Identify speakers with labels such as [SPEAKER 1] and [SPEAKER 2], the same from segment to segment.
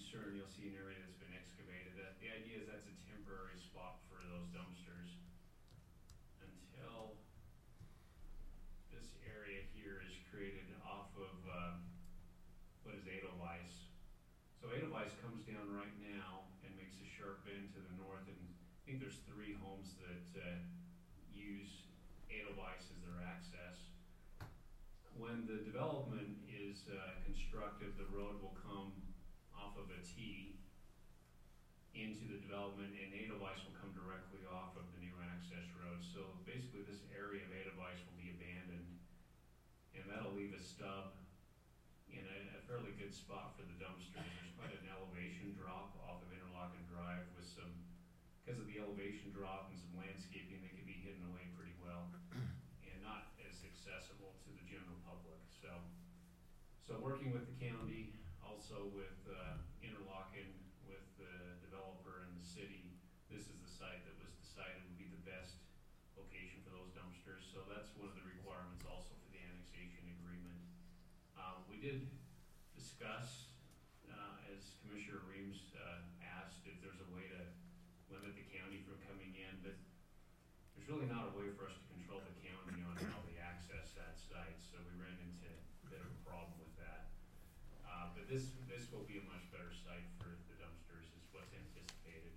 [SPEAKER 1] concern, you'll see an area that's been excavated. The idea is that's a temporary spot for those dumpsters until this area here is created off of what is Edelweiss. So Edelweiss comes down right now and makes a sharp bend to the north, and I think there's 3 homes that use Edelweiss as their access. When the development is constructed, the road will come off of a T into the development, and Edelweiss will come directly off of the new access road. So basically this area of Edelweiss will be abandoned, and that'll leave a stub in a fairly good spot for the dumpsters. There's quite an elevation drop off of Interlochen Drive with some, because of the elevation drop and some landscaping, they can be hidden away pretty well and not as accessible to the general public. So working with the county, also with Interlochen, with the developer and the city, this is the site that was decided would be the best location for those dumpsters. So that's one of the requirements also for the annexation agreement. We did discuss, as Commissioner Reams asked, if there's a way to limit the county from coming in, but there's really not a way for us to control the county on how they access that site, so we ran into a bit of a problem with that. But this will be a much better site for the dumpsters is what's anticipated.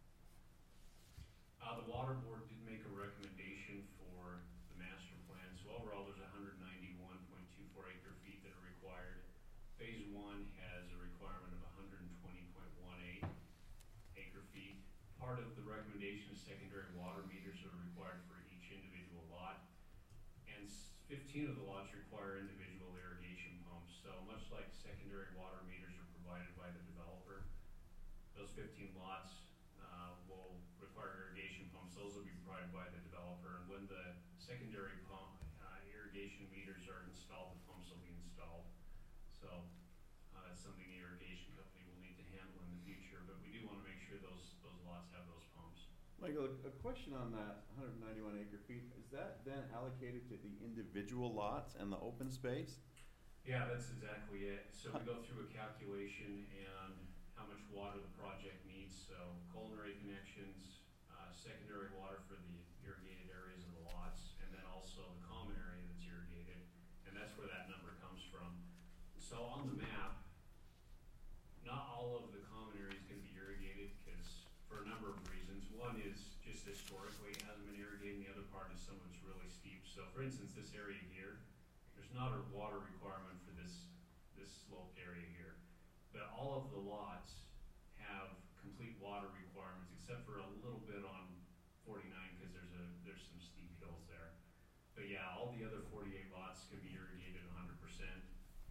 [SPEAKER 1] The water board did make a recommendation for the master plan. So overall there's 191.24 acre feet that are required. Phase 1 has a requirement of 120.18 acre feet. Part of the recommendation is secondary water meters are required for each individual lot. And 15 of the lots require individual irrigation pumps. So much like secondary water meters are provided by the developer, those 15 lots will require irrigation pumps. Those will be provided by the developer. And when the secondary pump irrigation meters are installed, the pumps will be installed. So that's something the irrigation company will need to handle in the future. But we do want to make sure those lots have those pumps.
[SPEAKER 2] Michael, a question on that 191 acre feet, is that then allocated to the individual lots and the open space?
[SPEAKER 1] Yeah, that's exactly it. So we go through a calculation and how much water the project needs. So culinary connections, secondary water for the irrigated areas of the lots, and then also the common area that's irrigated. And that's where that number comes from. So on the map, not all of the common area is going to be irrigated because for a number of reasons. One is just historically it hasn't been irrigated, and the other part is some of it's really steep. So for instance, this area here, there's not a water requirement for this sloped area here. But all of the lots have complete water requirements except for a little bit on 49 because there's some steep hills there. But yeah, all the other 48 lots can be irrigated 100%.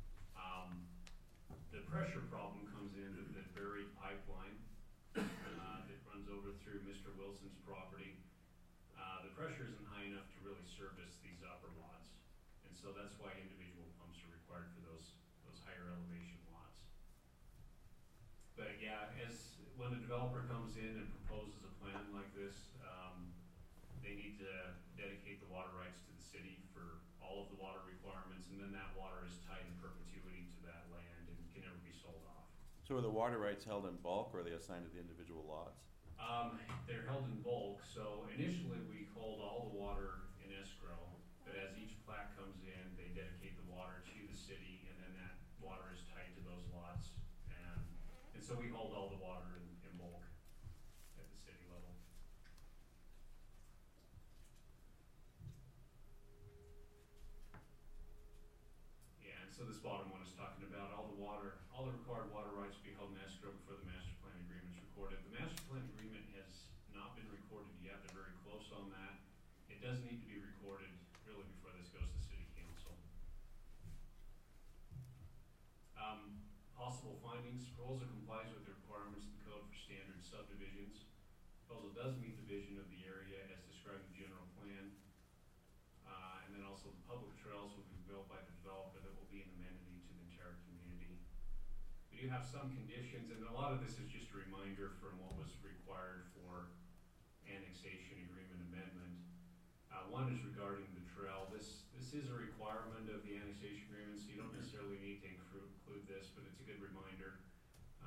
[SPEAKER 1] The pressure problem comes in the buried pipeline that runs over through Mr. Wilson's property. The pressure isn't high enough to really service these upper lots. And so that's why individual pumps are required for those higher elevation lots. But yeah, when a developer comes in and proposes a plan like this, they need to dedicate the water rights to the city for all of the water requirements, and then that water is tied in perpetuity to that land and can never be sold off.
[SPEAKER 2] So are the water rights held in bulk, or are they assigned to the individual lots?
[SPEAKER 1] They're held in bulk. So initially we hold all the water in escrow, but as each plat comes in, they dedicate the water to the city, and then that water is tied to those lots. And so we hold all the water in bulk at the city level. Yeah, and so this bottom one is talking about all the required water rights to be held in escrow before the master plan agreement is recorded. The master plan agreement has not been recorded yet. They're very close on that. It does need to be recorded really before this goes to city council. Possible findings: proposal complies with the requirements of the code for standard subdivisions. Proposal does meet the vision of the area as described in the general plan. And then also the public trails will be built by the developer that will be an amenity to the entire community. We do have some conditions, and a lot of this is just a reminder from what was required for annexation agreement amendment. One is regarding the trail. This is a requirement of the annexation agreement, so you don't necessarily need to include this, but it's a good reminder.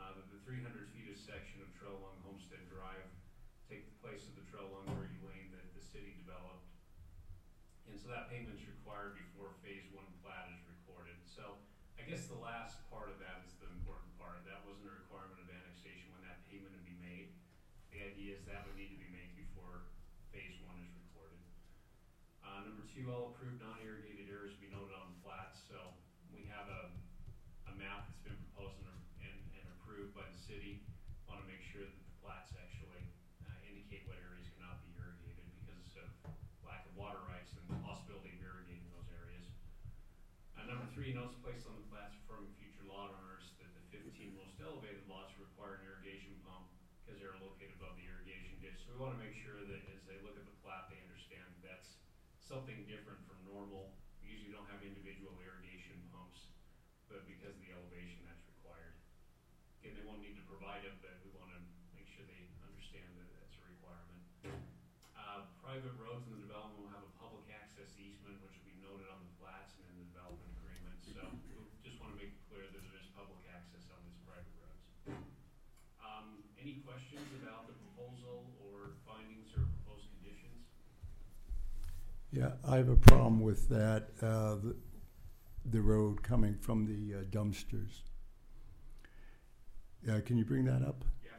[SPEAKER 1] that the 300 feet of section of trail along Homestead Drive take the place of the trail along Bergy Lane that the city developed. And so that payment's required before phase 1 plat is recorded. So I guess the last part of that is the important part. That wasn't a requirement of annexation when that payment would be made. The idea is that would need to be made before phase 1 is recorded. Number 2, all approved non-irrigated areas be noted on the plat. So we have a map that's been proposed and approved by the city. Want to make sure that the plats actually indicate what areas cannot be irrigated because of lack of water rights and the possibility of irrigating those areas. Number 3, notes placed on the plats from future lot owners that the 15 most elevated lots require an irrigation pump because they're located above the irrigation ditch. So we want to make sure that as they look at the plat, they understand that that's something different from normal. We usually don't have individual irrigation pumps, but because of the elevation, that's required. Again, they won't need to provide it, but we want to make sure they understand that that's a requirement. Private roads in the development will have a public access easement, which will be noted on the plats and in the development agreement. So we just want to make it clear that there is public access on these private roads. Any questions about the proposal or findings or proposed conditions?
[SPEAKER 3] Yeah, I have a problem with that, the road coming from the dumpsters. Can you bring that up?
[SPEAKER 1] Yeah.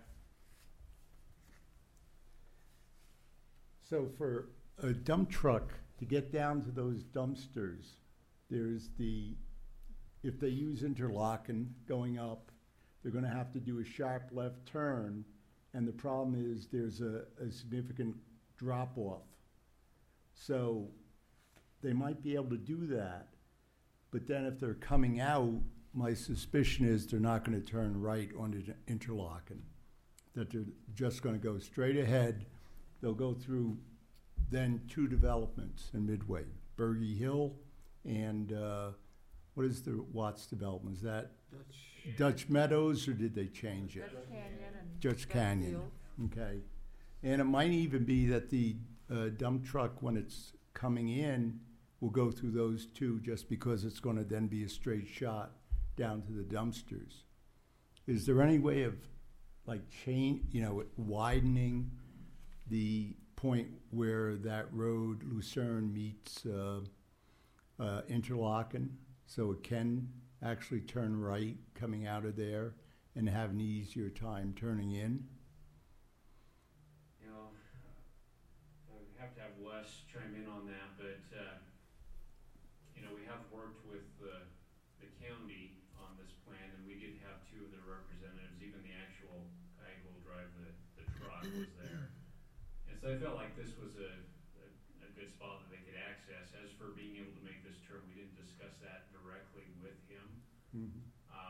[SPEAKER 3] So for a dump truck to get down to those dumpsters, there's if they use interlocking going up, they're gonna have to do a sharp left turn, and the problem is there's a significant drop off. So they might be able to do that, but then if they're coming out, my suspicion is they're not gonna turn right onto interlocking, that they're just gonna go straight ahead. They'll go through then 2 developments in Midway, Bergy Hill and what is the Watts development? Is that Dutch Meadows, or did they change it?
[SPEAKER 4] Dutch Canyon and
[SPEAKER 3] Dutch Canyon.
[SPEAKER 4] Field.
[SPEAKER 3] Okay. And it might even be that the dump truck, when it's coming in, will go through those 2 just because it's going to then be a straight shot down to the dumpsters. Is there any way of like widening the point where that road Lucerne meets Interlaken so it can actually turn right coming out of there and have an easier time turning in?
[SPEAKER 1] You know, I have to have Wes chime in on that, but you know, we have worked with the county on this plan, and we did have 2 of their representatives. Even the actual guy who will drive the truck was there, and so I felt like this was a good spot that they could access. As for being able to make this turn, we didn't discuss that directly with him.
[SPEAKER 3] Mm-hmm.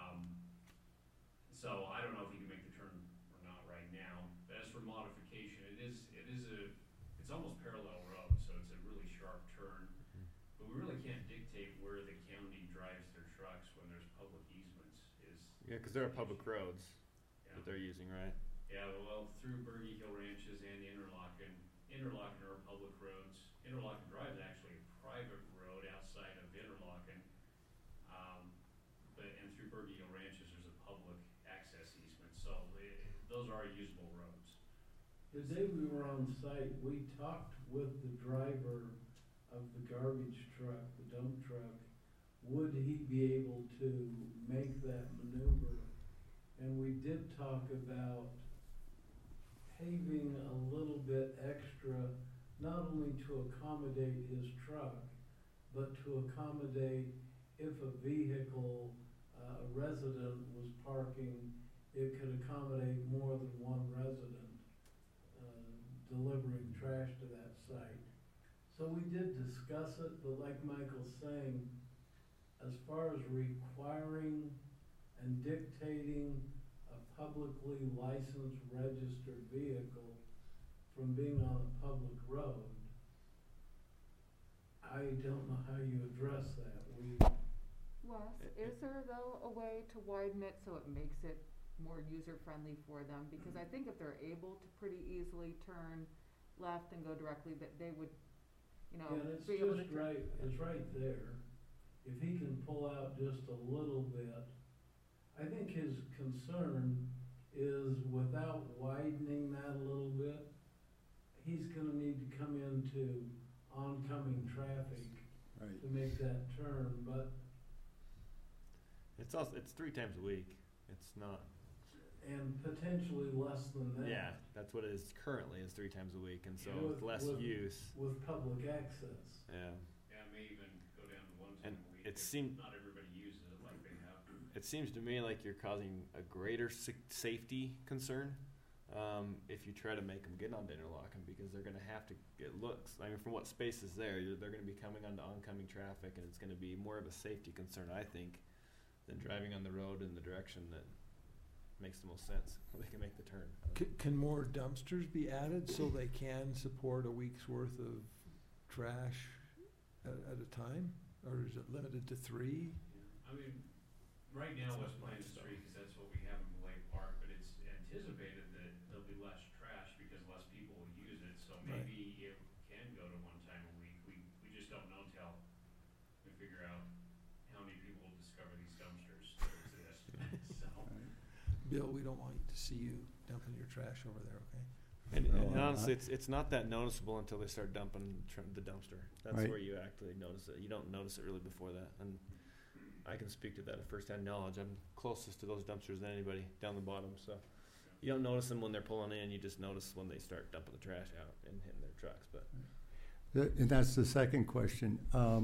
[SPEAKER 1] So I don't know if he can make the turn or not right now. But as for modification, it's almost parallel road, so it's a really sharp turn. But we really can't dictate where the county drives their trucks when there's public easements.
[SPEAKER 5] Yeah, because there are public roads
[SPEAKER 1] Yeah.
[SPEAKER 5] that they're using, right?
[SPEAKER 1] Yeah, well, through Bergy Hill Ranches and Interlaken are public roads. Interlaken Drive is actually a private road outside of Interlaken. And through Bergy Hill Ranches, there's a public access easement. So those are usable roads.
[SPEAKER 6] The day we were on site, we talked with the driver of the garbage truck, the dump truck. Would he be able to make that maneuver? And we did talk about paving a little bit extra, not only to accommodate his truck, but to accommodate if a vehicle, a resident was parking, it could accommodate more than 1 resident delivering trash to that site. So we did discuss it, but like Michael's saying, as far as requiring and dictating a publicly licensed registered vehicle from being on a public road, I don't know how you address that.
[SPEAKER 4] Wes, is there though a way to widen it so it makes it more user-friendly for them? Because I think if they're able to pretty easily turn left and go directly, that they would, you know,
[SPEAKER 6] And it's
[SPEAKER 4] be able to.
[SPEAKER 6] just right, it's right there. If he can pull out just a little bit, I think his concern is without widening that a little bit, he's gonna need to come into oncoming traffic
[SPEAKER 3] Right.
[SPEAKER 6] to make that turn, but,
[SPEAKER 5] It's also, it's 3 times a week. It's not,
[SPEAKER 6] and potentially less than that.
[SPEAKER 5] yeah, that's what it is currently, is 3 times a week, and so
[SPEAKER 6] Yeah.
[SPEAKER 5] with less
[SPEAKER 6] With-
[SPEAKER 5] use,
[SPEAKER 6] With public access.
[SPEAKER 5] yeah.
[SPEAKER 1] Yeah, it may even go down to one
[SPEAKER 5] And
[SPEAKER 1] time a week.
[SPEAKER 5] it
[SPEAKER 1] if
[SPEAKER 5] seemed-
[SPEAKER 1] not everybody uses it like they have.
[SPEAKER 5] It seems to me like you're causing a greater safety concern if you try to make them get onto Interlochen, because they're going to have to get looks. I mean, from what space is there, they're going to be coming onto oncoming traffic, and it's going to be more of a safety concern, I think, than driving on the road in the direction that makes the most sense. They can make the turn.
[SPEAKER 7] Can more dumpsters be added so they can support a week's worth of trash at a time? Or is it limited to 3?
[SPEAKER 1] I mean, right now, West Pine is 3, because that's what we have in Lake Park, but it's anticipated that there'll be less trash because less people will use it, so
[SPEAKER 7] Right.
[SPEAKER 1] maybe it can go to one time a week. We just don't know till we figure out how many people will discover these dumpsters that exist, so.
[SPEAKER 7] Bill, we don't want to see you dumping your trash over there, okay?
[SPEAKER 5] And,
[SPEAKER 3] No,
[SPEAKER 5] and
[SPEAKER 3] I-
[SPEAKER 5] honestly, it's not that noticeable until they start dumping the dumpster. That's
[SPEAKER 3] Right.
[SPEAKER 5] where you actually notice it. You don't notice it really before that. And I can speak to that at first-hand knowledge. I'm closest to those dumpsters than anybody down the bottom. So you don't notice them when they're pulling in. You just notice when they start dumping the trash out and hitting their trucks. But
[SPEAKER 3] And that's the second question.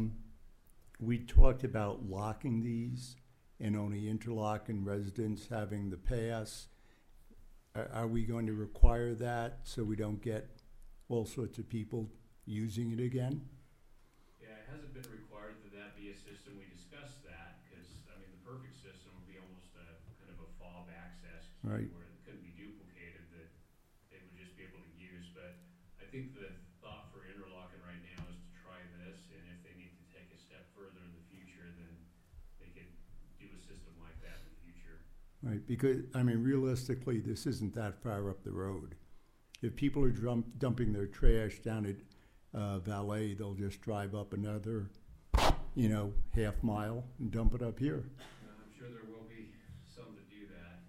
[SPEAKER 3] We talked about locking these and only Interlochen residents having the pass. Are we going to require that so we don't get all sorts of people using it again?
[SPEAKER 1] Yeah, it hasn't been required that be a system. We discussed that, because, I mean, the perfect system would be almost a kind of a fob access key
[SPEAKER 3] Right.
[SPEAKER 1] where it couldn't be duplicated, that they would just be able to use. But I think the thought for Interlochen right now is to try this, and if they need to take a step further in the future, then they could do a system like that in the future.
[SPEAKER 3] Right, because, I mean, realistically, this isn't that far up the road. If people are dumping their trash down at Valet, they'll just drive up another, half mile and dump it up here.
[SPEAKER 1] I'm sure there will be some that do that,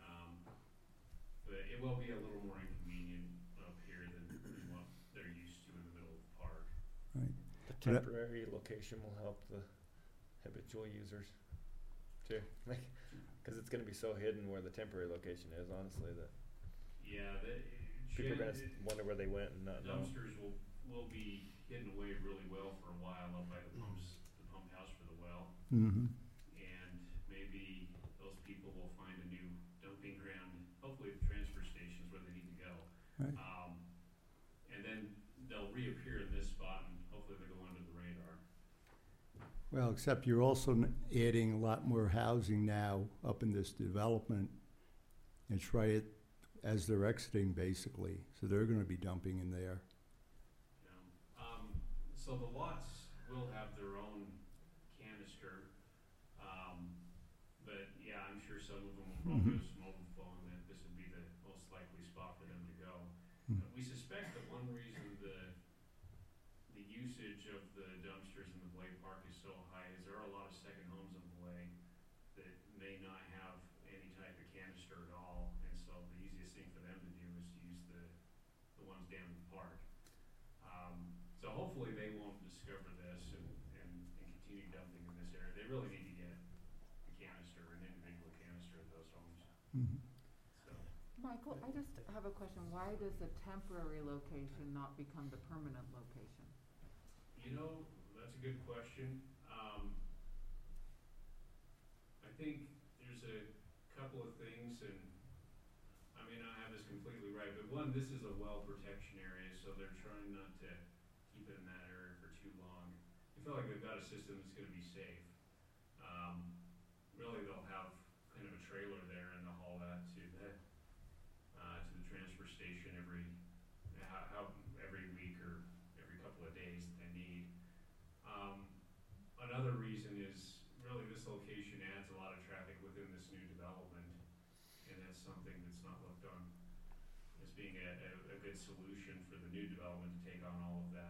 [SPEAKER 1] but it will be a little more inconvenient up here than what they're used to in the middle of the park.
[SPEAKER 5] the temporary location will help the habitual users too. Because it's going to be so hidden where the temporary location is, honestly, that
[SPEAKER 1] Yeah,
[SPEAKER 5] people are going to wonder where they went and not know.
[SPEAKER 1] dumpsters will be hidden away really well for a while up by the pump house for the well.
[SPEAKER 3] Mm-hmm.
[SPEAKER 1] And maybe those people will find a new dumping ground, hopefully the transfer stations where they need to go.
[SPEAKER 3] Right.
[SPEAKER 1] And then they'll reappear in this spot, and hopefully they go under the radar.
[SPEAKER 3] Well, except you're also adding a lot more housing now up in this development. It's right as they're exiting, basically, so they're gonna be dumping in there.
[SPEAKER 1] So the lots will have their own canister, but yeah, I'm sure some of them will probably use overflow, and that this would be the most likely spot for them to go. We suspect that one reason the usage of the dumpsters in the Blake Park is so high is there are a lot of second homes in Blake that may not have any type of canister at all, and so the easiest thing for them to do is to use the ones down in the park. So hopefully they won't discover this and continue dumping in this area. They really need to get a canister, an individual canister at those homes,
[SPEAKER 3] Mhm.
[SPEAKER 1] so.
[SPEAKER 4] Michael, I just have a question. Why does the temporary location not become the permanent location?
[SPEAKER 1] That's a good question. I think there's a couple of things, and I may not have this completely right, but one, this is a well protection area, so they're trying not to keep it in that area for too long. They feel like they've got a system that's gonna be safe. Really, they'll have kind of a trailer there and they'll haul that to the transfer station every week or every couple of days that they need. Another reason is really this location adds a lot of traffic within this new development, and that's something that's not looked on as being a good solution for the new development to take on all of that